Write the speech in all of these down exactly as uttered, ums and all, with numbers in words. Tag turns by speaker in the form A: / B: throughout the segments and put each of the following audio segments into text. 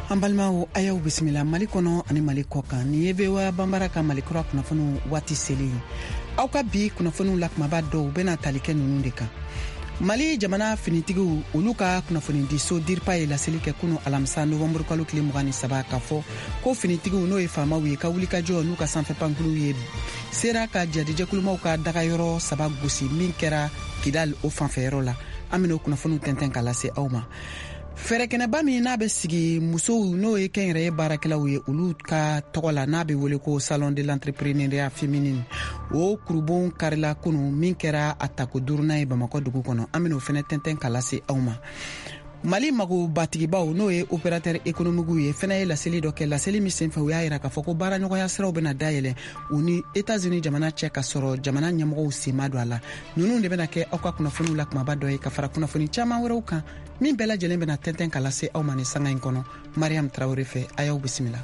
A: Ambalmao ayaw bismillah Mali kono ani Mali kokan ni yebewa bambara ka Mali kura kunafonu wati seli aw ka bi kunafonu lakmaba dɔw bena talike nunu de kan. Mali jamana finitigiw olu ka kunafoni di so dirpa ye laseli kɛ kunu alamisa novembre kalo tile mugan ni saba ka fɔ ko finitigiw n'o ye faamaw ye ka wuli ka jɔ n'u ka sanfɛ pankulu ye sera ka jadijɛkulumaw ka dagayɔrɔ saba gosi min kɛra Kidal o fanfɛyɔrɔ la. An bena o kunafoniw tɛntɛn ka lase aw ma. Fɛrɛkɛnɛba min n'a bɛ sigi musow n'o ye kɛnyɛrɛye baarakɛlaw ye olu ka tɔgɔ la n'a bɛ wele ko salon de l'entrepreneuriat féminin o kurubon karila kunu min kɛra a tako duruna ye Bamakɔ dugu kɔnɔ. An bena o fɛnɛ tɛntɛn ka lase aw ma. Mali mago batigibaw n'o ye opérateur économique ye fɛnɛ ye laseli dɔ kɛ laseli min senfɛ u y'a yira k'a fɔ ko baaraɲɔgɔnya siraw bena dayɛlɛ u ni États-Unis jamana cɛ ka sɔrɔ jamana ɲɛmɔgɔw senma don a la. Nunu de bena kɛ aw ka kunnafoniw la kumaba dɔ ye ka fara kunnafoni caman wɛrɛw kan min bɛɛ lajɛlen bena tɛntɛn ka lase aw ma ni sanga in kɔnɔ. Mariam Traoré fɛ a y'aw bisimila.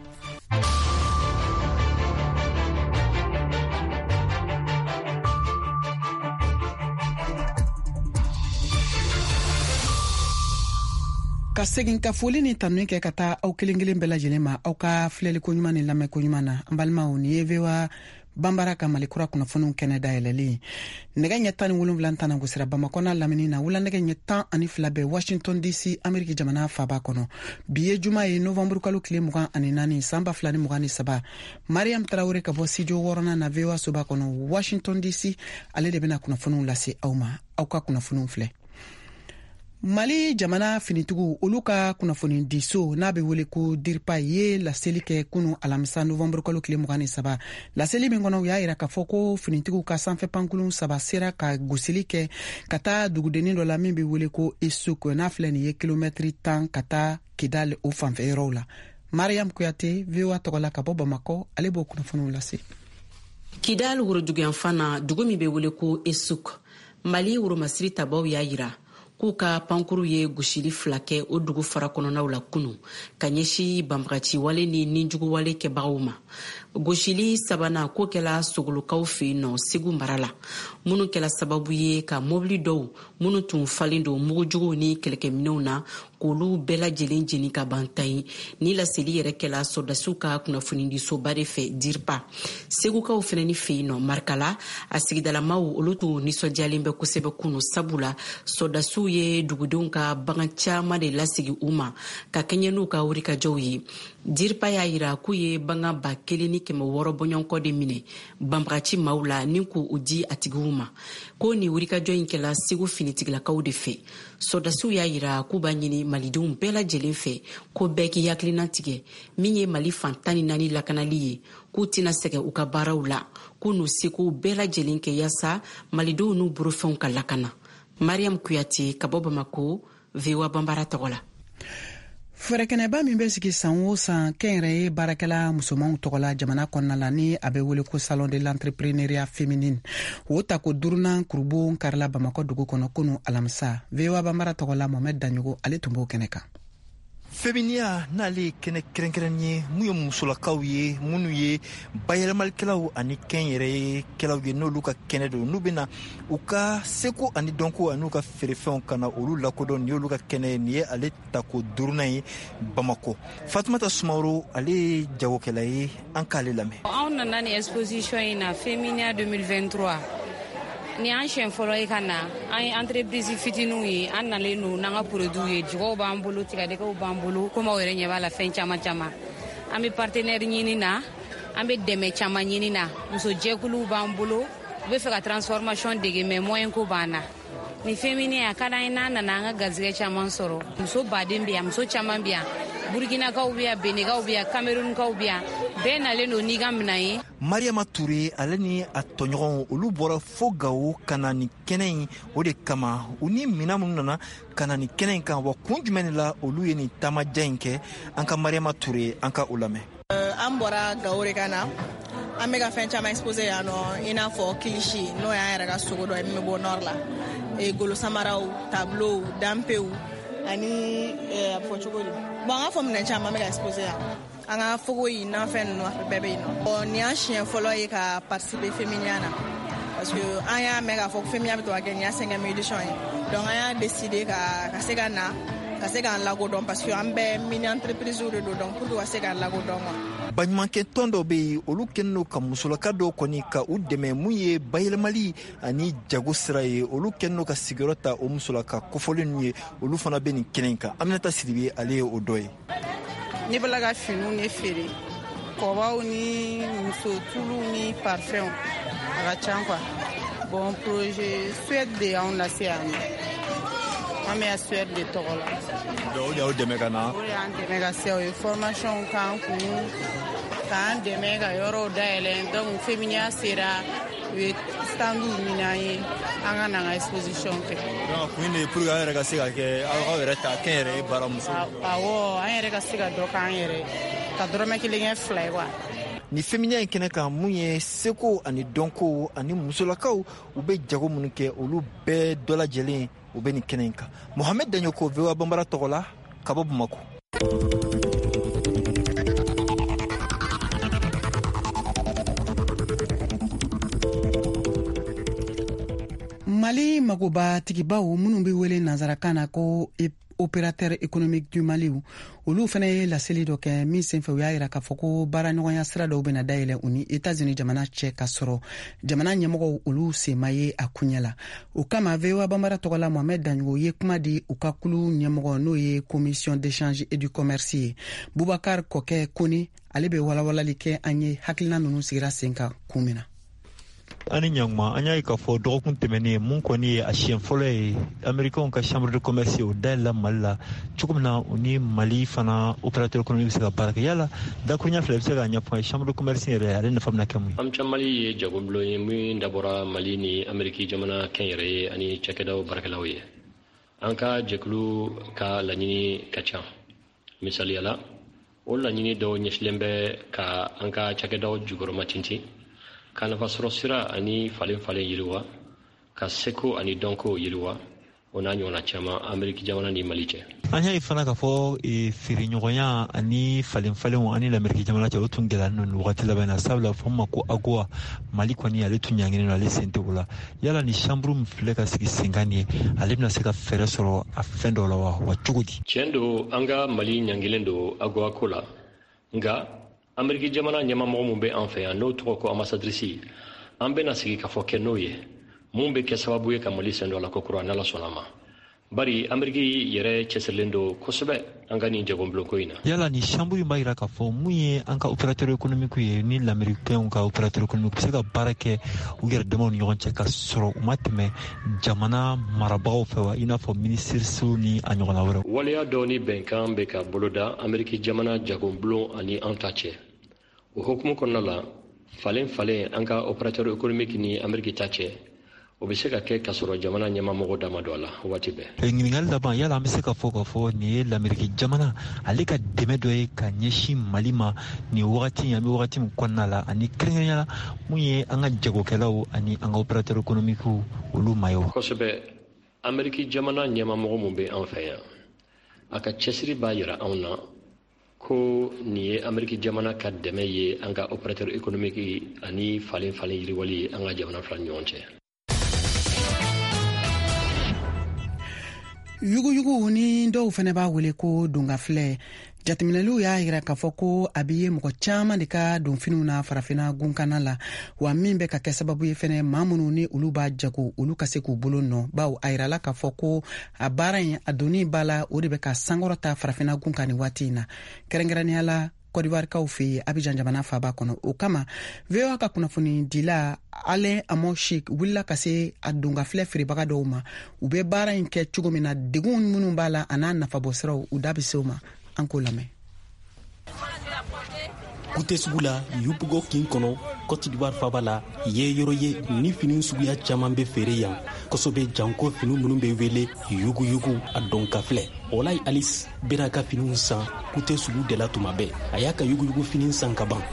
A: Ka segin ka foli ni tanun kɛ ka taa aw kelen kelen bɛɛ lajɛlen ma aw ka filɛli ko ɲuman ni lamɛn ko ɲuman na. An balimaw ni ye vewa bambara ka Mali kura kunnafoniw kɛnɛ dayɛlɛlen nɛgɛ ɲɛ tan ni wolonwula tana gosira Bamakɔ n'a lamini na wula nɛgɛ ɲɛ tan ani fila bɛɛ Washington D C Ameriki jamana faba kɔnɔ. Bi ye juma ye novembre kalo tile mugan ani naani san ba fila ni mugan ni saba. Mariam Traoré ka bɔ studio wɔɔrɔnan na vewa soba kɔnɔ Washington D C ale de bena kunnafoniw lase aw ma. Aw ka kunnafoniw filɛ. Mali jamana finitigiw olu ka kunnafoni diso n'a bɛ wele ko dirpa ye laseli kɛ kunu alamisa novembre kalo tile mugan ni saba. Laseli min kɔnɔ u y'a yira k'a fɔ ko finitigiw ka sanfɛ pankulun saba sera ka gosili kɛ ka taa dugudennin dɔ la min bɛ wele ko Esuk n'a filɛ nin ye kilomɛtiri tan ka taa Kidal o fanfɛyɔrɔw la. Mariam Kuyate V O A tɔgɔ la ka bɔ Bamakɔ ale b'o kunnafoniw lase.
B: Kidal woroduguyan fana dugu min bɛ wele ko Esuk Mali woromasiri tabaw y'a yira k'u ka pankuru ye gosili fila kɛ o dugu fara kɔnɔnaw la kunu ka ɲɛsi banbagaci wale ni ninjugu wale kɛbagaw ma. Gosili sabana ko kɛla Sogolokaw fɛ yen nɔ Segu mara la minnu kɛla sababu ye ka mobili dɔw minnu tun falen don mugujuguw ni kɛlɛkɛminɛw na k'olu bɛɛ lajɛlen jeni ka ban tan ye ni laseli yɛrɛ kɛla sɔrdasiw ka kunnafonidisoba de fɛ dirpa. Segukaw fɛnɛ ni fɛ yen nɔ Marikala a sigidalamaw olu tun nisɔndiyalen bɛ kosɛbɛ kunu sabula sɔrdasiw ye dugudenw ka bagan caman de lasigi u ma ka kɛɲɛ n'u ka wulikajɔw ye. Dirpa y'a yira k'u ye bagan ba kelen ni kɛmɛ wɔɔrɔ bɔɲɔgɔnkɔ de minɛ banbagaci maaw la ni k'u di a tigiw ma. Ko ni wulikajɔ in kɛla Segu finitigilakaw de fɛ. Sɔrdasiw y'a yira k'u b'a ɲini malidenw bɛɛ lajɛlen fɛ ko bɛɛ k'i hakilina tigɛ min ye Mali fan tan ni naani lakanali ye k'u tɛna sɛgɛn u ka baaraw la k'u n'u seko bɛɛ lajɛlen kɛ yaasa malidenw n'u borofɛnw ka lakana. Mariam Kuyate ka bɔ Bamako V O A bambara tɔgɔ la.
A: Fɛrɛkɛnɛba min bɛ sigi san o san kɛnyɛrɛye baarakɛla musomanw tɔgɔ la jamana kɔnɔna la ni a bɛ wele ko salon de l'entrepreneuriat féminin o tako durunan kurubon karila Bamakɔ dugu kɔnɔ kunu alamisa. V O A bambara tɔgɔ la Mohamed Danyogo ale tun b'o kɛnɛ kan.
C: Féminia n'ale kɛnɛ kɛrɛnkɛrɛn ye mun ye musolakaw ye minnu ye bayɛlɛmalikɛlaw ani kɛnyɛrɛyekɛlaw ye n'olu ka kɛnɛ don n'u bɛna u ka seko ani dɔnko ani u ka feerefɛnw kana olu lakodɔn ni y'olu ka kɛnɛ ye nin ye ale tako durunan ye Bamakɔ. Fatumata Sumaworo ale ye jagokɛla ye an k'ale lamɛn.
D: Anw nana ni exposition in na Féminia deux mille vingt-trois ni an siɲɛ fɔlɔ ye ka na an ye entreprise fitininw ye an nalen n'u n'an ka produits ye jɛgɛw b'an bolo tigadɛgɛw b'an bolo komi aw yɛrɛ ɲɛ b'a la fɛn caman caman an bɛ partenaire ɲini na an bɛ dɛmɛ caman ɲini na muso jɛkuluw b'an bolo u bɛ fɛ ka transformation dege mais moyen ko b'an na ni Féminia a ka d'an ye n'an nana an ka garisɛgɛ caman sɔrɔ muso baden bɛ yan muso caman bɛ yan Burkinakaw bɛ yan Benikaw bɛ yan Camerounkaw bɛ yan bɛɛ nalen don n'i ka minɛn ye.
C: Mariama Touré ale ni a tɔɲɔgɔnw olu bɔra fo Gawo ka na ni kɛnɛ in o de kama u ni minɛn minnu nana ka na ni kɛnɛ in kan wa kun jumɛn de la olu ye ni taamaja in kɛ an ka Mariama Touré an ka o lamɛn.
E: An bɔra Gawo de ka na an bɛ ka fɛn caman exposé yan nɔ i n'a fɔ kilishi n'o y'an yɛrɛ ka sogo dɔ ye min bɛ bɔ nord la golo samaraw tableau danpew ani a bɛ fɔ cogo di bon an ka fɔ minɛn caman bɛ ka exposé yan an ka fogo yi n'an fɛn ninnu bɛɛ bɛ yen nɔ. Nin y'an siɲɛ fɔlɔ ye ka participer Féminia na parce que an y'a mɛn k'a fɔ ko Féminia bɛ to ka kɛ nin y'a cinquième édition ye donc an y'a décidé ka ka se ka na ka se k'an lakodɔn parce que an bɛɛ mini entreprise de don donc pour que ka se k'an lakodɔn quoi.
C: baɲumankɛ tɔn dɔw bɛ yen olu kɛlen don ka musolaka dɔw kɔni ka u dɛmɛ mun ye bayɛlɛmali ani jago sira ye olu kɛlen don ka sigiyɔrɔ ta o musolaka kofɔlen ninnu ye olu fana bɛ nin kɛnɛ in kan Aminata Sidibe ale ye o dɔ ye.
F: ne bala ka finiw ne feere kɔbaw ni muso tulu ni parfum a ka ca quoi. bon projet Suède de y'anw lase yan nɔ an bɛ yan Suède de tɔgɔ la.
C: o de y'aw dɛmɛ ka na.
F: o de y'an dɛmɛ ka se o ye formation k'an kun k'an dɛmɛ ka yɔrɔw dayɛlɛ donc feminiya sera u ye standu ɲini an ye an ka na an ka exposition kɛ.
C: donc kun de pour que an yɛrɛ ka se ka kɛ aw yɛrɛ ta kɛn yɛrɛ ye baaramuso.
F: awɔ an yɛrɛ ka se ka dɔ k'an yɛrɛ ka dɔrɔmɛ kelen kɛ fila ye quoi.
C: ni feminiya in kɛnɛ kan mun ye seko ani dɔnko ani musolakaw u bɛ jago minnu kɛ olu bɛɛ dɔ lajɛlen u bɛ nin kɛnɛ in kan. Mohamed Daɲoko V O A Banbara tɔgɔ la ka bɔ Bamako.
A: Mali magoba tigibaw minnu bɛ wele nanzarakan na ko opérateur économique du Mali olu fana ye laseli dɔ kɛ min senfɛ u y'a yira k'a fɔ ko baaraɲɔgɔnya sira dɔw bɛna dayɛlɛ u ni États-Unis jamana cɛ ka sɔrɔ jamana ɲɛmɔgɔw olu sema ye a kuɲɛ la. o kama V O A Banbara tɔgɔ la Mohamed Daɲoko ye kuma di u ka kulu ɲɛmɔgɔ n'o ye commission d'échange et du commerce ye Bubakar Kɔkɛ Koni ale bɛ walawalali kɛ an ye hakilina ninnu sigira sen kan kun min na.
G: ani ɲanguma an y'a ye k'a fɔ dɔgɔkun tɛmɛnen mun kɔni ye a siɲɛ fɔlɔ ye américains ka chambre de commerce o dayɛlɛla Mali la cogo min na u ni Mali fana opérateur économique bɛ se ka baara kɛ yala dakuruɲa fila bɛ se k'a ɲɛfɔ chambre de commerce yɛrɛ ale nafa bɛna kɛ mun ye.
H: am ca Mali ye jagobulon ye min dabɔra Mali ni Amérique jamana kɛn yɛrɛ ye ani cakɛdaw baarakɛlaw ye an ka jɛkulu ka laɲini ka ca misaliya la o laɲini dɔw ɲɛsilen bɛ ka an ka cakɛdaw jukɔrɔma tintin ka nafa sɔrɔ sira ani falen falen yiriwa ka seko ani dɔnko yiriwa o n'a ɲɔgɔnna caman Amérique jamana ni Mali cɛ.
G: an y'a ye fana k'a fɔ feereɲɔgɔnya ani falen falenw ani l'Amérique jamana cɛ o tun gɛlɛyalen don wagati laban na sabula fɔ ma ko AGOA Mali kɔni ale tun ɲanginen don ale sen tɛ o la yala ni chambre min filɛ ka sigi sen kan ye ale bɛna se ka fɛɛrɛ sɔrɔ a fɛn dɔw la wa wa cogo di.
H: tiɲɛ don an ka Mali ɲangelen don AGOA ko la nka Amérique jamana ɲɛmamɔgɔ mun bɛ an fɛ yan n'o tɔgɔ ko ambassadrisi an bɛna sigi ka fɔ kɛ n'o ye mun bɛ kɛ sababu ye ka Mali sen dɔ la ko kura n'Ala sɔnna ma bari Amérique yɛrɛ cɛsirilen don kosɛbɛ an ka nin jagobulonko in na.
G: yala ni chambre in b'a jira k'a fɔ mun ye an ka opérateur économique ye ni l'américain ka opérateur économique bɛ se ka baara kɛ u yɛrɛ damaw ni ɲɔgɔn cɛ ka sɔrɔ u ma tɛmɛ jamana marabagaw fɛ wa i n'a fɔ minisiriso ni a ɲɔgɔnna wɛrɛ.
H: waleya dɔw ni bɛnkan bɛ ka boloda Amérique jamana jagobulon ani an ta cɛ o hukumu kɔnɔna la falen falen an ka opérateur économique ni Amérique ta cɛ o bɛ se ka kɛ ka sɔrɔ jamana ɲɛmamɔgɔ dama dɔ la waati bɛɛ.
G: ɲininkali laban yala an bɛ se ka fɔ k'a fɔ nin ye l'Amérique jamana ale ka dɛmɛ dɔ ye ka ɲɛsin Mali ma nin wagati an bɛ wagati min kɔnɔna la ani kɛrɛnkɛrɛnnenya la mun ye an ka jagokɛlaw ani an ka opérateur économique olu ma ye wa.
H: kosɛbɛ Amérique jamana ɲɛmamɔgɔ mun bɛ an fɛ yan a ka cɛsiri b'a jira anw na ko nin ye Amérique jamana ka dɛmɛ ye an ka opérateur économique ani falen falen yiriwali an ka jamana fila ni ɲɔgɔn cɛ.
A: yuguyugu ni dɔw fana b'a wele ko dongafilɛ jateminɛliw y'a yira k'a fɔ ko a bɛ ye mɔgɔ caman de ka donfiniw na farafina gunkana la wa min bɛ ka kɛ sababu ye fana maa minnu ni olu b'a jago olu ka se k'u bolo nɔ bawo a yirala k'a fɔ ko a baara in a donni b'a la o de bɛ ka sankɔrɔta farafina gunkan nin waati in na kɛrɛnkɛrɛnnenya la kɔdiwarikaw fɛ yen Abijan jamana faaba kɔnɔ o kama V O A ka kunnafoni dila Alain Amoshik wulila ka se a dongafilɛ feerebaga dɔw ma u bɛ baara in kɛ cogo min na degun minnu b'a la a n'a nafabɔ siraw u da bɛ se o ma an k'o lamɛn.
I: Kute sugu la Yubugo kin kɔnɔ Côte d'Ivoire faaba la ye yɔrɔ ye ni fini suguya caman bɛ feere yan kosɔbɛ janko fini minnu bɛ wele yugu yugu a dɔnkafilɛ Olayi Alice bɛna ka finiw san Kute sugu de la tuma bɛɛ a y'a ka yugu yugu fini san ka ban.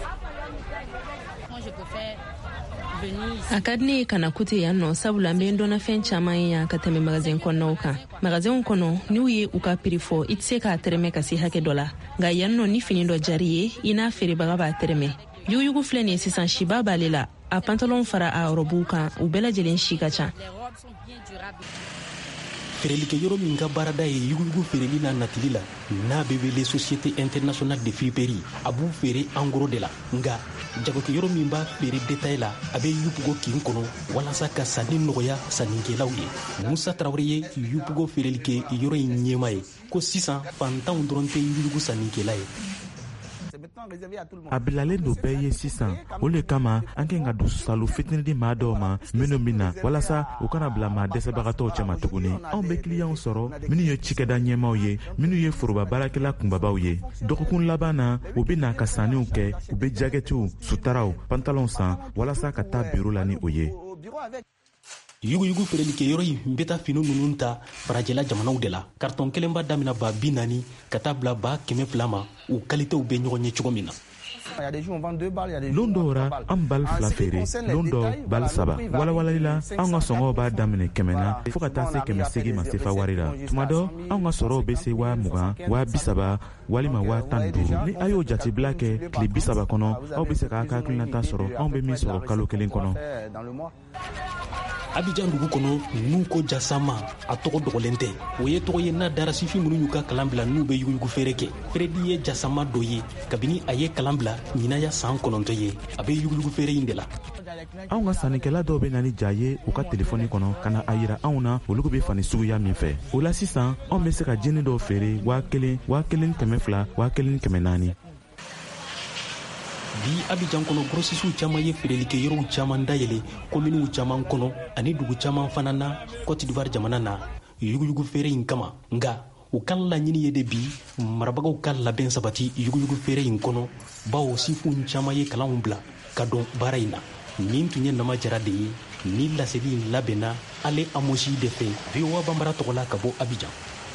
J: a ka di ne ye kana Kute yan nɔ sabula n bɛ n dɔnna fɛn caman ye yan ka tɛmɛ magasin kɔnɔnaw kan magasinw kɔnɔ n'u ye u ka prix fɔ i tɛ se k'a tɛrɛmɛ ka se hakɛ dɔ la nka yan nɔ ni fini dɔ jari ye i n'a feerebaga b'a tɛrɛmɛ yuguyugu filɛ nin ye sisan siba b'ale la a pantalon fara a rɔbuw kan u bɛɛ lajɛlen si ka ca
I: feerelike yɔrɔ min ka baarada ye yuguyugu feereli n'a natili la n'a bɛ wele société internationale de friperie a b'u feere en gros de la nga jagokɛ yɔrɔ min b'a feere détail la a bɛ yupugo kin kɔnɔ walasa ka sanni nɔgɔya sannikɛlaw ye musa tarawele ye yupugo feerelike yɔrɔ in ɲɛma ye ko sisan fantanw dɔrɔn tɛ yuguyugu sannikɛla ye
K: a bilalen do bɛɛ ye sisan o le kama an k'an ka dususalo fitini di maa dɔw ma minnu min na walasa u kana bila maa dɛsɛbagatɔw cɛma tuguni anw bɛ kiliyanw sɔrɔ minnu ye cikɛda ɲɛmaw ye minnu ye foroba baarakɛla kunbabaw ye dɔgɔkun laban na u bɛ na ka sanniw kɛ u bɛ jakɛtiw sutaraw pantalɔnw san walasa ka taa biro la ni o ye
I: yuguyugu feerelike yɔrɔ in bɛ taa fini ninnu ta farajɛla jamanaw de la kartɔn kelen b'a damina ba bi naani ka taa bila ba kɛmɛ fila ma u kalitew bɛ ɲɔgɔn ye cogo min na
K: loon dɔw ra an bali fila feere loon dɔ bali saba walawalali la an ka sɔngɔw b'a daminɛ kɛmɛ na fɔɔ ka taa se kɛmɛ segi ma sefa wari la tuma dɔ an ka sɔrɔw be se waa mugan waa bisaba walima waa tan duuru ni a y'o jatebila kɛ tile bisaba kɔnɔ aw be se k'a ka hakilinata sɔrɔ anw be min sɔrɔ kalo kelen kɔnɔ
I: Abidjan dugu kɔnɔ n'u ko jasama a tɔgɔ dɔgɔlen tɛ o ye tɔgɔ ye n'a dara sifin minnu y'u ka kalan bila n'u bɛ yuguyugu feere kɛ Fredi ye jasama dɔ ye kabini a ye kalan bila ɲinaya san kɔnɔntɔn ye a bɛ yuguyugu feere in de la
K: anw ka sannikɛla dɔw bɛ na ni ja ye u ka telefɔni kɔnɔ ka na a yira anw na olu bɛ fani suguya min fɛ o la sisan anw bɛ se ka jeni dɔw feere waa kelen waa kelen kɛmɛ fila waa kelen kɛmɛ naani
I: bi Abidjan kɔnɔ grossistes caman ye feerelike yɔrɔw caman dayɛlɛ kominiw caman kɔnɔ ani dugu caman fana na Côte d'Ivoire jamana na yuguyugu feere in kama nga u ka laɲini ye de bi marabagaw ka labɛn sabati yuguyugu feere in kɔnɔ bawo sifunw caman ye kalanw bila ka dɔn baara in na nin tun ye nama jara de ye ni laseli in labɛnna ale amosi de fɛ V O A Banbara tɔgɔla ka bɔ Abidjan.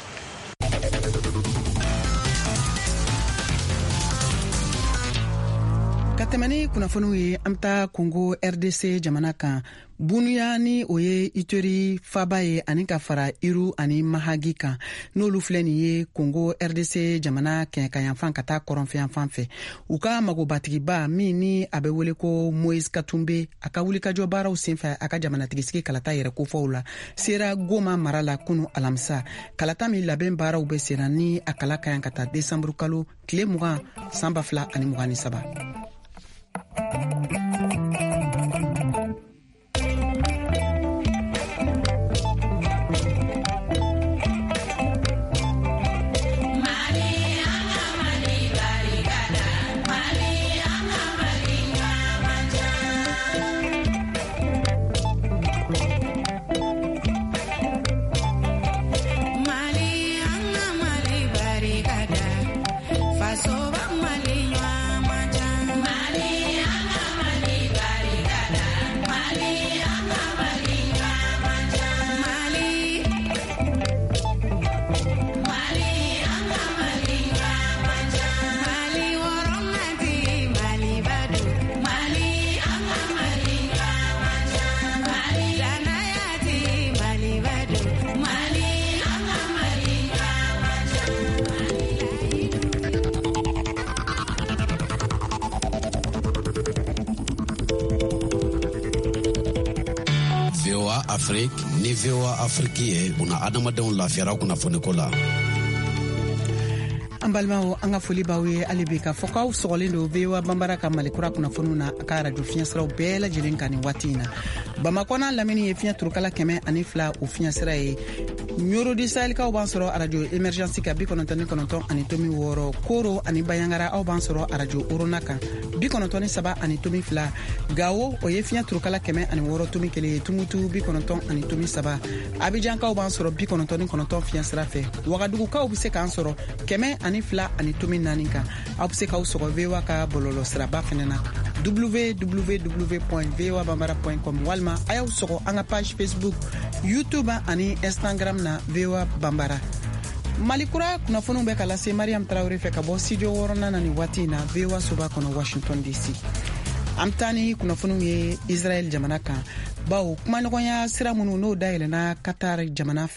A: ka tɛmɛ ni kunnafoniw ye an bɛ taa Congo R D C jamana kan bunuya ni o ye itori faba ye ani ka fara iru ani mahagi kan n'olu filɛ nin ye Congo R D C jamana kɛɲɛkayanfan ka taa kɔrɔnfɛyanfan fɛ u ka magobatigiba min ni a bɛ wele ko Moïse Katumbe a ka wulikajɔ baaraw senfɛ a ka jamanatigisi kalata yɛrɛ kofɔw la sera Goma mara la kunu alamisa kalata min labɛn baaraw bɛ sera ni a kala kayan ka taa desanburu kalo tile mugan san ba fila ani mugan ni saba
L: Afrique ni V O A Afrique ye una adamadenw lafiyara kunnafoniko la
A: an balimaw an ka foli b'aw ye hali bi ka fɔ k'aw sɔgɔlen don V O A Banbara ka malikura kunnafoniw na a ka radio fiɲɛsiraw bɛɛ lajɛlen kan nin waati in na Bamakɔ n'a lamini ye fiɲɛ turukala kɛmɛ ani fila o fiɲɛsira ye Ɲorodi Sahɛlikaw b'an sɔrɔ radio Emergence kan bi kɔnɔntɔn ni kɔnɔntɔn ani tomi wɔɔrɔ Koro ani Bayangara aw b'an sɔrɔ radio Orona kan bi kɔnɔntɔn ni saba ani tomi fila Gawo o ye fiɲɛ turukala kɛmɛ ani wɔɔrɔ tomi kelen ye Tumutu bi kɔnɔntɔn ani tomi saba Abidjankaw b'an sɔrɔ bi kɔnɔntɔn ni kɔnɔntɔn fiɲɛsira fɛ Wagadugukaw bɛ se k'an sɔrɔ kɛmɛ ani fila ani tomi naani kan aw bɛ se k'aw sɔgɔ V O A ka bɔlɔlɔ siraba fɛnɛ na w w w point v o a banbara point com walima a y'aw sɔgɔ an ka page Facebook YouTube ani Instagram na V O A Banbara Malikura kunnafoniw bɛ ka lase Mariam Traoré fɛ ka bɔ studio wɔɔrɔnan na ni waati in na V O A soba kɔnɔ Washington D C an bɛ taa ni kunnafoniw ye Israel jamana kan bawo kumaɲɔgɔnya sira minnu n'o dayɛlɛnna Qatar jamana fɛ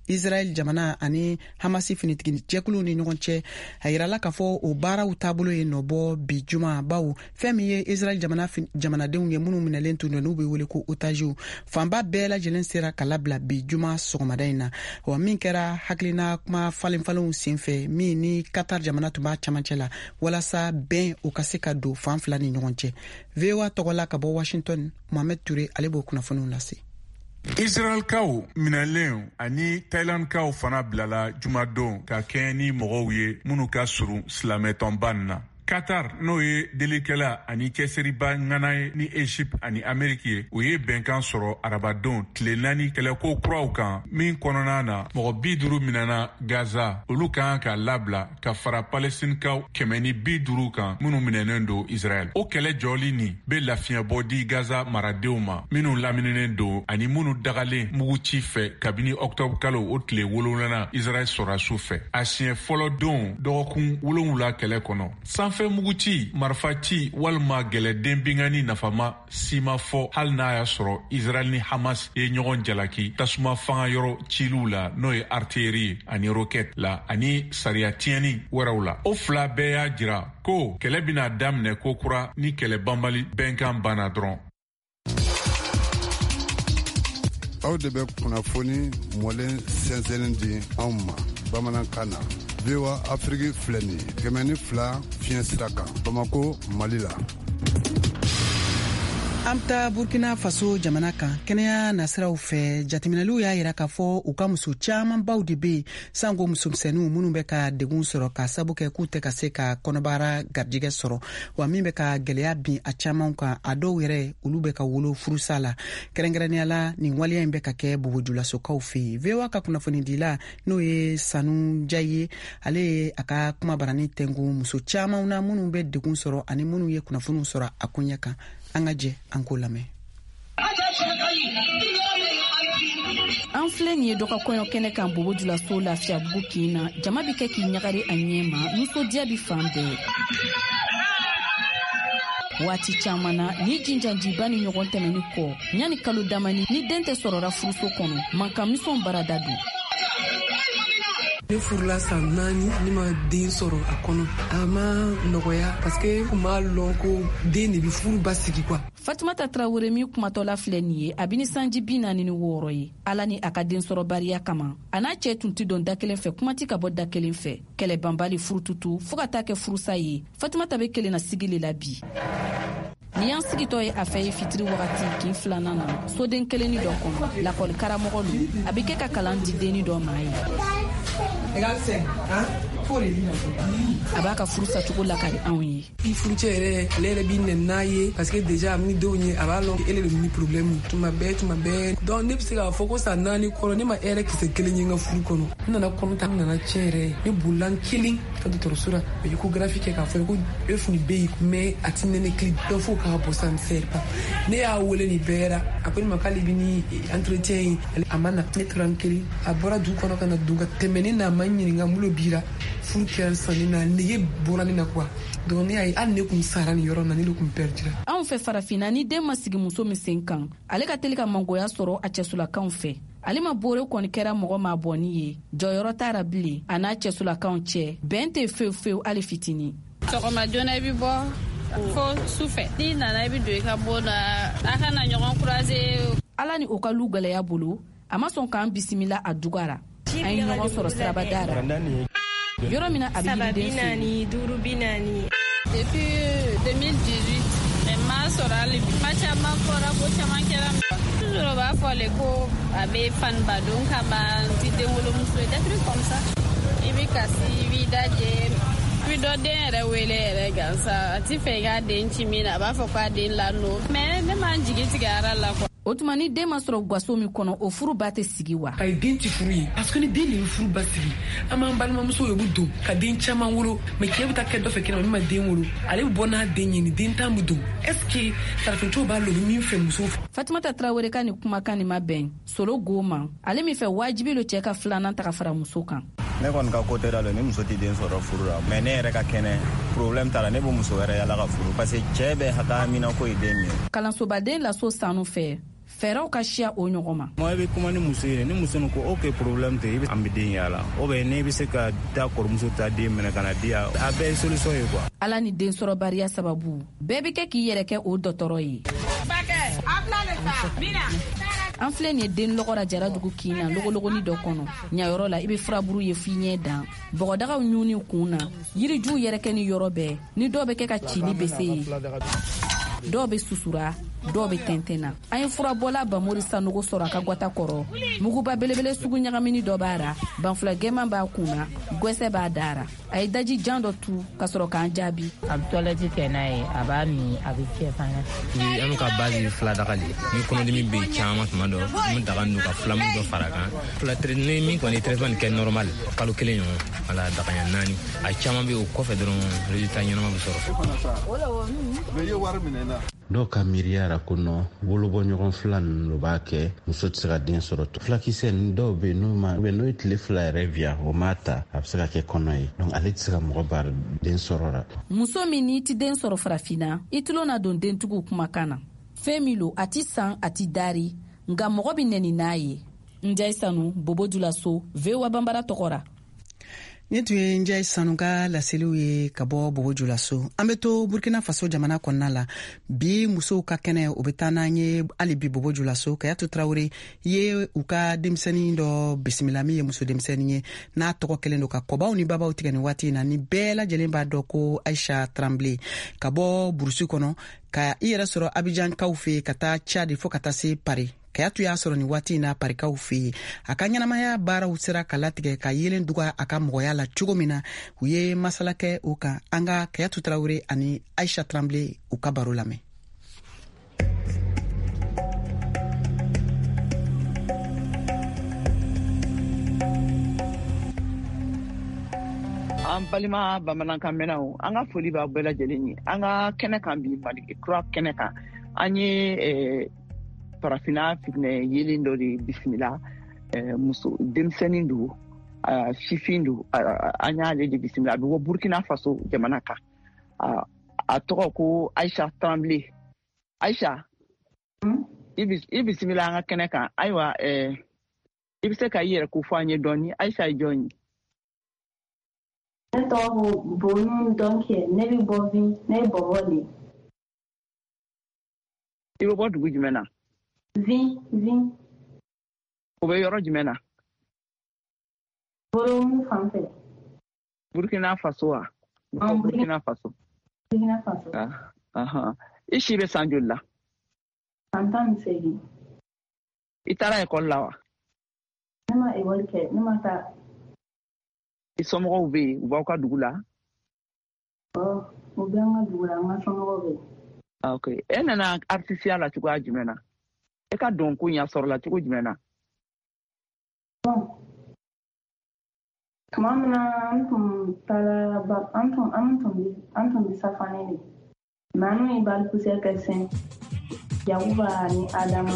A: Israel jamana ani Hamasi finitigi jɛkulu ni ɲɔgɔn cɛ a yirala k'a fɔ o baaraw taabolo ye nɔbɔ bi juma baw fɛn min ye Israel jamana jamanadenw ye minnu minɛlen tun don n'u bɛ wele ko otages fanba bɛɛ lajɛlen sera ka labila bi juma sɔgɔmada in na wa min kɛra hakilina kuma falenfalenw senfɛ min ni Qatar jamana tun b'a camancɛ la walasa bɛn o ka se ka don fan fila ni ɲɔgɔn cɛ. V O A tɔgɔla ka bɔ Washington, Mohamed Touré ale b'o kunnafoniw lase.
M: Israel kaw minɛlenw ani Thailand kaw fana bilala jumadon ka kɛɲɛ ni mɔgɔw ye minnu ka surun silamɛ tɔnba na. Qatar n'o ye delikɛla ani cɛsiriba ŋana ye ni Egypte ani Amérique ye o ye bɛnkan sɔrɔ arabadenw tile naani kɛlɛko kuraw kan min kɔnɔna na mɔgɔ bi duuru minɛna Gaza olu kan ka labila ka fara Palestinikaw kɛmɛ ni bi duuru kan minnu minɛnen don Israel. O kɛlɛ jɔli nin bɛ lafiyɛbɔ di Gaza maradenw ma minnu lamininen don ani minnu dagalen mugu ci fɛ kabini octobre kalo o tile wolonwula Israel sɔrɔ su fɛ. A siɲɛ fɔlɔ don dɔgɔkun wolonwula kɛlɛ kɔnɔ. Sanfɛ muguci marifaci walima gɛlɛden bingani nafama sima fɔ hali n'a y'a sɔrɔ Israel ni Hamas ye ɲɔgɔn jalaki tasuma fanga yɔrɔ ciliw la n'o ye artillerie ani roquette la ani sariya tiɲɛni wɛrɛw la. O fila bɛɛ y'a jira ko kɛlɛ bɛna daminɛ ko kura ni kɛlɛ banbali bɛnkan banna dɔrɔn.
N: Aw de bɛ kunnafoni mɔlen sɛnsɛnnin di anw ma bamanankan na. V O A Afrique filɛ nin ye kɛmɛ ni fila fiɲɛ sira kan Bamako Mali la.
A: An bɛ taa Burkina Faso jamana kan kɛnɛya nasiraw fɛ jateminɛliw y'a yira k'a fɔ u ka muso caman baw de bɛ yen sanko musomisɛnninw minnu bɛ ka degun sɔrɔ ka sabu kɛ k'u tɛ ka se ka kɔnɔbara garijɛgɛ sɔrɔ wa min bɛ ka gɛlɛya bin a caman kan a dɔw yɛrɛ olu bɛ ka wolo furusa la kɛrɛnkɛrɛnnenya la nin waleya in bɛ ka kɛ bobojulasokaw fɛ yen. V O A ka kunnafonidila n'o ye Sanu Jaye ale ye a ka kuma barani tɛnku muso caman na minnu bɛ degun sɔrɔ ani minnu ye kunnafoniw sɔrɔ a ko ɲɛ kan. An ka jɛ an k'o lamɛn.
O: An filɛ nin ye dɔ ka kɔɲɔ kɛnɛ kan bobojulaso Lafiyabugu kin na jama bi kɛ k'i ɲagari a ɲɛ ma nisɔndiya bi fan bɛɛ. Waati caman na ni jinjanjiba ni ɲɔgɔn tɛmɛni kɔ ɲani kalo damani ni den tɛ sɔrɔra furuso kɔnɔ mankamisɔn barada don.
P: Ne furula san naani ni ma den sɔrɔ a kɔnɔ a ma nɔgɔya parce que u m'a lɔn ko den de bi furu basigi quoi.
O: Fatumata Traoré min kumatɔla filɛ nin ye a bi ni sanji bi naani ni wɔɔrɔ ye ala ni a ka den sɔrɔbariya kama a n'a cɛ tun ti dɔn da kelen fɛ kuma ti ka bɔ da kelen fɛ kɛlɛ banbali furututu fo ka taa kɛ furusa ye Fatumata bɛ kelen na sigili la bi. Ni y'an sigitɔ ye a fɛ ye fitiri wagati kin filanan na soden kelenni dɔ kɔnɔ lakɔli karamɔgɔ don a bɛ kɛ ka kalan di denni dɔ ma ye. A b'a ka furusa cogo lakari anw ye.
P: I furucɛ yɛrɛ ale yɛrɛ b'i nɛni n'a ye parce que déjà ni denw ye a b'a lɔn ele de bɛ ni problème tuma bɛɛ tuma bɛɛ donc ne bɛ se k'a fɔ ko san naani kɔnɔ ne ma hɛrɛ kisɛ kelen ye n ka furu kɔnɔ n nana kɔnɔ ta n nana tiɲɛ yɛrɛ ne bolila n kelen ka dɔgɔtɔrɔso la u ye échographie kɛ k'a fɔ ko e fini bɛ yen mais a ti nɛnɛ kili dɔ fo k'a bɔ sa n sert pas ne y'a wele nin bɛɛ la a ko ne ma k'ale bɛ ni entretien ye a ma na ne taara n kelen a bɔra du kɔnɔ ka na dun ka tɛmɛ ne n'a ma ɲininka n bolo bira furu kɛra sanni na nege bɔra ne na quoi donc ne y'a ye hali ne kun sara nin yɔrɔ na ne de kun perdira.
O: Anw fɛ farafinna ni den ma sigi muso min sen kan ale ka teli ka mangoya sɔrɔ a cɛsulakanw fɛ ale ma bore kɔni kɛra mɔgɔ ma bɔnni ye jɔyɔrɔ t'a bilen a n'a cɛsulakanw cɛ bɛn tɛ fewu fewu hali fitini.
Q: Sɔgɔma joona i bi bɔ fo sufɛ n'i nana i bi don i ka bon na a kana ɲɔgɔn croiser.
O: Ala ni o ka lu gɛlɛya bolo a ma sɔn k'an bisimila a dugara an ye ɲɔgɔn sɔrɔ sirabadara yɔrɔ min na a bɛ yiriden
Q: naani duuru bi naani depuis deux mille dix-huit mais ma sɔrɔ hali bi ma caman fɔra ko caman kɛra toujours o b'a fɔ le ko a bɛ faniba don kama n ti den wolomuso ye des trucs comme ça i bɛ kasi i b'i dajɛ i bɛ dɔ den yɛrɛ wele yɛrɛ gansa a ti fɛ i k'a den ci min na a b'a fɔ k'a den lanɔ mais ne ma n jigi tigɛ ara la quoi.
O: O tuma ni den ma sɔrɔ gaso min kɔnɔ o furu ba tɛ sigi wa.
P: A ye den ti furu ye parce que ni den de ye furu ba sigi an b'an balimamuso ye u bɛ don ka den caman wolo mais cɛ bɛ taa kɛ dɔ fɛ kɛnɛma min ma den wolo ale bɛ bɔ n'a den ye ni den tan bɛ don est ce que farafincogo b'a lɔ min fɛ muso fɛ.
O: Fatumata Traoré ka nin kumakan nin ma bɛn Solo Goma ale min fɛ wajibi lo cɛ ka filanan ta ka fara muso kan.
R: Ne kɔni ka côté la ni muso tɛ den sɔrɔ furu la mais ne yɛrɛ ka kɛnɛ problème t'a la ne bɛ muso wɛrɛ yala ka furu parce que cɛ bɛ hakɛ mina ko ye den min ye.
O: Kalansobaden laso sanu fɛ fɛɛrɛw ka siya o ɲɔgɔn ma.
R: Mɔgɔ bɛ kuma ni muso ye ni muso ko ok problème tɛ i bɛ an bɛ den yala o bɛ ne bɛ se ka taa kɔrɔmuso ta den minɛ ka na di a bɛɛ ye solution ye quoi.
O: Ala ni den sɔrɔbaliya sababu bɛɛ bɛ kɛ k'i yɛrɛ kɛ o dɔtɔrɔ ye. An filɛ nin ye den lɔgɔra Jaradugu kin na logologoni dɔ kɔnɔ ɲayɔrɔ la i bɛ furaburu ye f'i ɲɛ dan bɔgɔdagaw ɲuni kun na yirijuw yɛrɛ kɛ ni yɔrɔ bɛɛ ni dɔw bɛ kɛ ka cili bese ye dɔw bɛ susura dɔw bɛ tɛntɛnna an ye furabɔla Bamori Sanogo sɔrɔ a ka gwata kɔrɔ muguba belebele sugu ɲagamini dɔ b'a ra banfula gɛman b'a kun na gwɛsɛ b'a dara a ye daji jan dɔ tu ka sɔrɔ k'an jaabi.
S: A bɛ toilette kɛ n'a ye a b'a min a bɛ fiyɛ fana.
T: An bɛ ka base fila daga de ni kɔnɔdimi bɛ caman tuma dɔ an bɛ daga ninnu ka filamu dɔ fara kan fila ni min kɔni traitement kɛ normal kalo kelen ɲɔgɔn ala dagaya naani a caman bɛ o kɔfɛ dɔrɔn résultat ɲɛnama bɛ sɔrɔ.
U: Dɔw ka miiriya ra ko nɔ wolobɔ ɲɔgɔn fila ninnu b'a kɛ muso tɛ se ka den sɔrɔ filakisɛ ninnu dɔw bɛ yen n'o ma n'o ye tile fila yɛrɛ via o m'a ta a bɛ se ka kɛ kɔnɔ ye donc ale tɛ se ka mɔgɔ baara den sɔrɔ ra.
O: Muso min n'i ti den sɔrɔ farafinna i tulo na don dentigiw kumakan na fɛn min lo a ti san a ti dari nka mɔgɔ bɛ nɛni n'a ye. Njai Sanu Bobo Dulaso V O A Bambara tɔgɔra.
A: Ni tun ye Njai Sanu ka laseliw ye ka bɔ Bobo Dulaso. An bɛ to Burkina Faso jamana kɔnɔna la bi musow ka kɛnɛ o bɛ taa n'an ye hali bi Bobo Dulaso Kayatu Traore ye u ka denmisɛnnin dɔ bisimila min ye muso denmisɛnnin ye n'a tɔgɔ kelen don ka kɔbaw ni babaw tigɛ ni waati in na ni bɛɛ lajɛlen b'a dɔn ko Aisha Tremblay ka bɔ burusi kɔnɔ ka i yɛrɛ sɔrɔ Abidjan kaw fɛ ka taa Tchad fo ka taa se Paris. Kayatu y'a sɔrɔ ni waati in na parikaw fɛ yen a ka ɲɛnamaya baaraw sera ka latigɛ ka yelen duga a ka mɔgɔya la cogo min na u ye masala kɛ o kan an ka Kayatu Traore ani Aisha Tremblay u ka baro lamɛn.
V: An balima bamanankan mɛnnaw an ka foli b'a bɛɛ lajɛlen ye an ka kɛnɛ kan bi Mali kura kɛnɛ kan an ye parafina fitnɛ yelen dɔ de bisimila muso denmisɛnnin don sifin don an y'ale de bisimila a bɛ bɔ Burkina Faso jamana kan a tɔgɔ ko Aisha Tremblay. Aisha i bisimila an ka kɛnɛ kan ayiwa i bɛ se ka i yɛrɛ ko fɔ an ye dɔɔni Aisha ye jɔn ye?
W: Ne tɔgɔ Bonu Dɔnkɛ ne bɛ bɔ Vin ne ye Bɔbɔ de.
V: I bɛ bɔ dugu jumɛn na?
W: Vin Vin.
V: O bɛ yɔrɔ jumɛn na?
W: Boromu fan fɛ.
V: Burkina Faso wa? Burkina Faso.
W: Burkina Faso.
V: Ah, i si bɛ san joli la?
W: San tan ni seegin.
V: I taara ekɔli la wa?
W: Ne ma ekɔli kɛ, ne ma taa.
V: I somɔgɔw bɛ yen u b'aw ka dugu la?
W: Ɔ u bɛ an ka dugu la an ka somɔgɔw bɛ yen.
V: Ok e nana artisiya la cogoya jumɛn na? E ka dɔnko ɲɛ sɔrɔ la cogo jumɛn na?
W: Bon tuma min na an tun taara an tun an tun bɛ an tun bɛ safanɛ de mɛ an ye balikisɛ kɛ sen Yakuba ni Adama.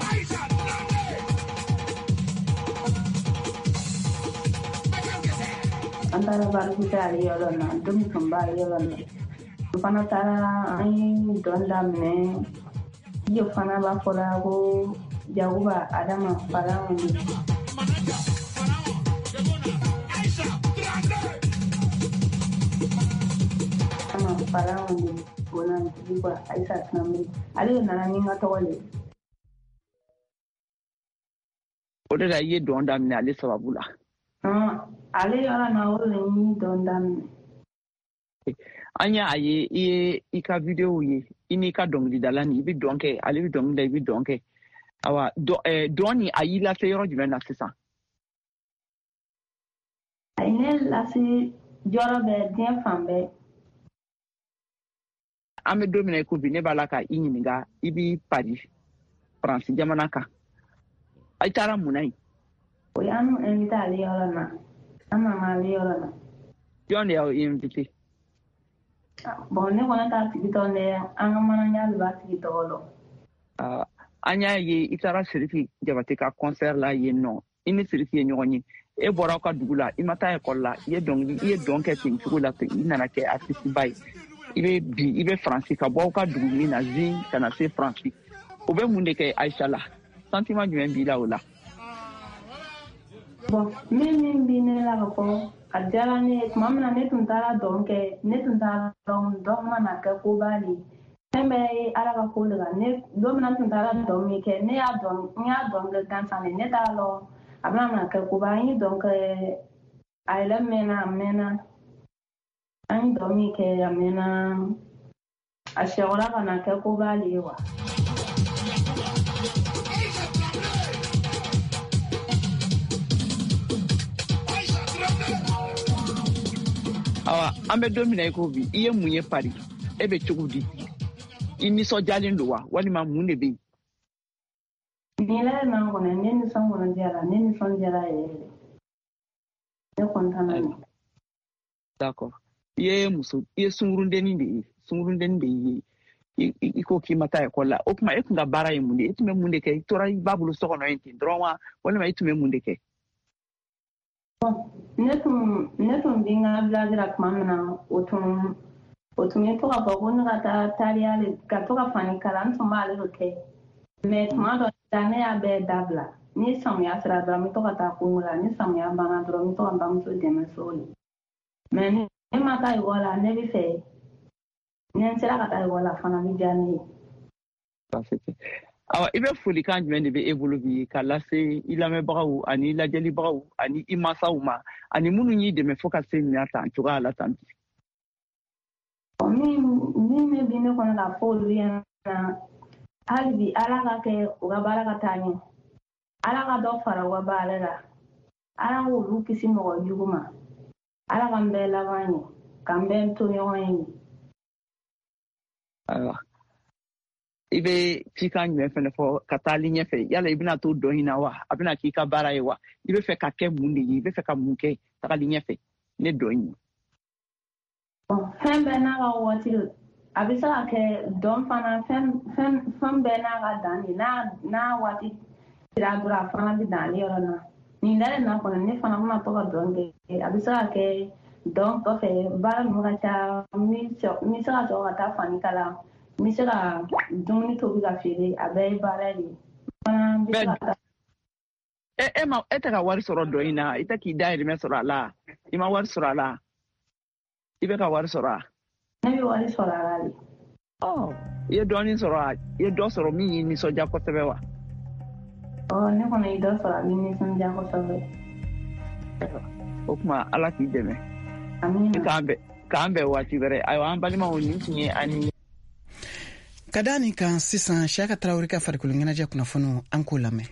W: An taara balikisɛ ale yɔrɔ la denw tun b'a yɔrɔ la o fana taara an ye dɔn daminɛ iyo fana b'a fɔ la ko Yakuba Adama Faraon de. Faraon de bona Yakuba Aisha Tremblay ale nana ni ka tɔgɔ le.
V: O de la i ye dɔn daminɛ ale sababu la.
W: Ale yɔrɔ na o de ni dɔn daminɛ.
V: An y'a ye i ye i ka video ye i n'i ka dɔnkilidala ni i bɛ dɔn kɛ ale bɛ dɔnkili da i bɛ dɔn kɛ awa dɔn ni a y'i lase yɔrɔ jumɛn na sisan?
W: A ye ne lase yɔrɔ bɛɛ diɲɛ fan bɛɛ.
V: An bɛ don min na i ko bi ne b'a la ka i ɲininka i bɛ Paris Faransi jamana kan a taara mun na yen?
W: O y'an invité ale yɔrɔ na an nana ale yɔrɔ na.
V: Jɔn de y'aw invité?
W: Bon ne kɔni t'a tigi tɔgɔ dɔn an ka mananya de b'a tigi tɔgɔ dɔn.
V: An y'a ye i taara Siriki Jabate ka concert la yen nɔ i ni Siriki ye ɲɔgɔn ye e bɔra aw ka dugu la i ma taa ekɔli la i ye dɔnkili i ye dɔn kɛ ten cogo la ten i nana kɛ artiste ba ye i bɛ bi i bɛ Faransi ka bɔ aw ka dugu min na Zin ka na se Faransi o bɛ mun de kɛ Aisha la sentiment jumɛn b'i la o la
W: bon min min bi ne la ka fɔ a diyara ne ye tuma min na ne tun taara dɔn kɛ ne tun taara dɔn dɔn mana kɛ ko b'ale fɛn bɛɛ ye ala ka ko de la ne don min na tun taara dɔn min kɛ ne y'a dɔn n y'a dɔn kɛ gansan de ne t'a lɔn a bɛna na kɛ ko b'a n ye dɔn kɛ a yɛrɛ mɛnna a mɛnna an ye dɔn min kɛ a mɛnna a sɛgɛra ka na kɛ ko b'ale ye wa
V: awa an bɛ don min na i ko bi i ye mun ye pari e bɛ cogo di i nisɔndiyalen don wa walima mun de bɛ yen
W: ni yɛrɛ n'an kɔnɔ ne nisɔndiyara ne nisɔndiyara yɛrɛ ne kɔntana ne
V: d'accord i ye muso i ye sunkurundennin de ye sunkurundennin de ye i ko k'i ma taa ekɔli la o tuma e tun ka baara ye mun de ye i tun bɛ mun de kɛ i tora i b'a bolo so kɔnɔ yen ten dɔrɔn wa walima i tun bɛ mun de kɛ
W: ne tun ne tun bi n ka village la tuma min na o tun o tun ye to ka fɔ ko ne ka taa taariya ka to ka fani kala n tun b'ale de kɛ mais tuma dɔ la ne y'a bɛɛ dabila ni samiya sera dɔrɔn n bɛ to ka taa kungo la ni samiya banna dɔrɔn n bɛ to ka n bamuso dɛmɛ so la mais ne ma taa ekɔli la ne bɛ fɛ ni n sera ka taa ekɔli la fana bɛ diya ne ye.
V: awa i bɛ folikan jumɛn de bɛ e bolo bi ka lase i lamɛnbagaw ani i lajɛlibagaw ani i mansaw ma ani minnu y'i dɛmɛ fo ka se nin tan cogoya la tan bi.
W: min min bɛ bi ne kɔnɔ ka fɔ olu ɲɛna hali bi ala ka kɛ u ka baara ka taa ɲɛ ala ka dɔ fara u ka baara la ala k'olu kisi mɔgɔ jugu ma ala ka n bɛɛ laban ɲɛ ka n bɛɛ to ɲɔgɔn ye.
V: ayiwa i bɛ cikan jumɛn fana fɔ ka taali ɲɛfɛ yala i bɛna to dɔn in na wa a bɛna k'i ka baara ye wa i bɛ fɛ ka kɛ mun de ye i bɛ fɛ ka mun kɛ tagali ɲɛfɛ ne dɔn in ye.
W: fɛn bɛɛ n'a ka waati don a bɛ se ka kɛ dɔn fana fɛn bɛɛ n'a ka dan de n'a waati sera dɔrɔn a fana bɛ dan ale yɔrɔ na nin dalen na kɔnɔ ne fana bɛna to ka dɔn kɛ a bɛ se ka kɛ dɔn kɔfɛ baara ninnu ka ca n bɛ se ka sɔrɔ ka taa fani kala n bɛ se ka dumuni tobi ka feere a bɛɛ ye baara de ye fana bɛ se ka taa.
V: e ma e tɛ ka wari sɔrɔ dɔn in na i tɛ k'i dahirimɛ sɔrɔ a la i ma wari sɔrɔ a la i bɛ ka wari sɔrɔ a.
W: ne bɛ wari sɔrɔ a la de.
V: ɔ i ye dɔɔnin sɔrɔ a i ye dɔ sɔrɔ min y'i nisɔndiya kosɛbɛ wa.
W: ɔ ne kɔni ye dɔ sɔrɔ a bɛ nisɔndiya kosɛbɛ.
V: o tuma ala k'i dɛmɛ.
W: amiina.
V: k'an bɛn waati wɛrɛ ayiwa an balimaw nin tun ye ani.
A: ka da nin kan sisan Siyaka Tarawele ka farikolo ɲɛnajɛ kunnafoniw an k'o lamɛn.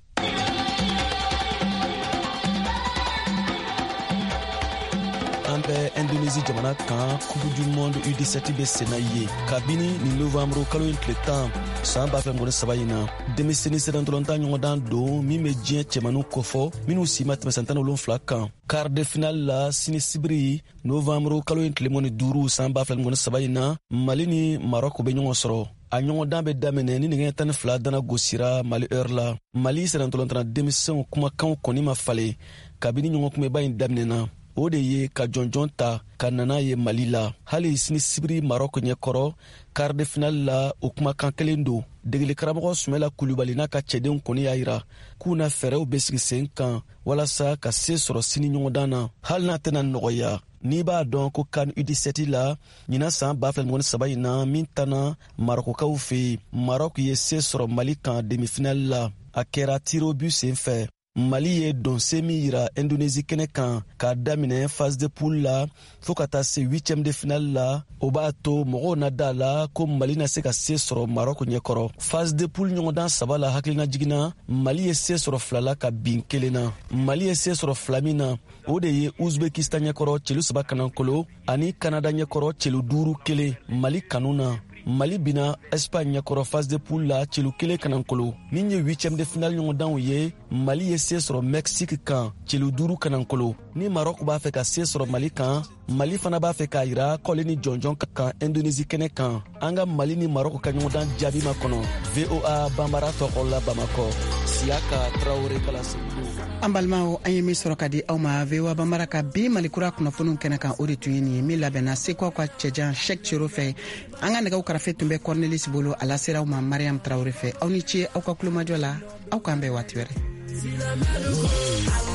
B: an bɛ Indonésie jamana kan coupe du monde U dix-sept bɛ senna ye kabini ni novembre kalo in tile tan san ba fila ani saba in na denmisɛnnin sɛbɛntɔlɔntan ɲɔgɔndan don min bɛ diɲɛ cɛmaninw kofɔ minnu si ma tɛmɛ san tan ni wolonfila kan quart de finale la sini sibiri novembre kalo in tile mɔni duuru san ba fila ani saba in na Mali ni Maroc bɛ ɲɔgɔn sɔrɔ a ɲɔgɔndan bɛ daminɛ ni nɛgɛ tan ni fila dana gosira Mali heure la Mali sɛbɛntɔlɔntana denmisɛnw kumakanw kɔni ma falen kabini ɲɔgɔn kunbɛba in daminɛna o de ye ka jɔnjɔn ta ka nana ye Mali la hali sini sibiri Maroc ɲɛkɔrɔ quart de finale la o kumakan kelen don degeli karamɔgɔ Sumɛla Kulubali n'a ka cɛdenw kɔni y'a yira k'u na fɛɛrɛw bɛ sigi sen kan walasa ka se sɔrɔ sini ɲɔgɔndan na hali n'a tɛna nɔgɔya n'i b'a dɔn ko CAN U dix-sept la ɲina san ba fila ani saba in na min tanna Marokokaw fɛ yen Maroc ye se sɔrɔ Mali kan demi-finale la a kɛra tiro au but sen fɛ Mali ye donse min yira Indonésie kɛnɛ kan k'a daminɛ phase de poule la fo ka taa se huitième de finale la o b'a to mɔgɔw na da la ko Mali na se ka se sɔrɔ Maroc ɲɛkɔrɔ phase de poule ɲɔgɔndan saba la hakilina jiginna Mali ye se sɔrɔ fila la ka bin kelen na Mali ye se sɔrɔ fila min na o de ye Uzbekistan ɲɛkɔrɔ celu saba kanankolo ani Canada ɲɛkɔrɔ celu duuru kelen Mali kanu na Mali bina Espagne ɲɛkɔrɔ phase de poule la celu kelen kanankolo min ye huitième de finale ɲɔgɔndanw ye Mali ye se sɔrɔ Mexique kan celu duuru kanankolo ni Maroc b'a fɛ ka se sɔrɔ Mali kan Mali fana b'a fɛ k'a yira kɔle ni jɔnjɔn ka kan Indonésie kɛnɛ kan an ka Mali ni Maroc ka ɲɔgɔndan jaabi ma kɔnɔ V O A Bambara tɔgɔ la Bamakɔ Siyaka Tarawele Kalasebugu
A: an balimaw an ye min sɔrɔ ka di aw ma vewa bambara ka bi malikura kunnafoniw kɛnɛ kan o de tun ye nin ye min labɛnna seko ka cɛjan shek cero fɛ an ka nɛgɛw karafe tun bɛ cornelis bolo a laseraw ma mariam tarawre fɛ aw ni ce aw ka kulomajɔ la aw k'an bɛɛ waati wɛrɛ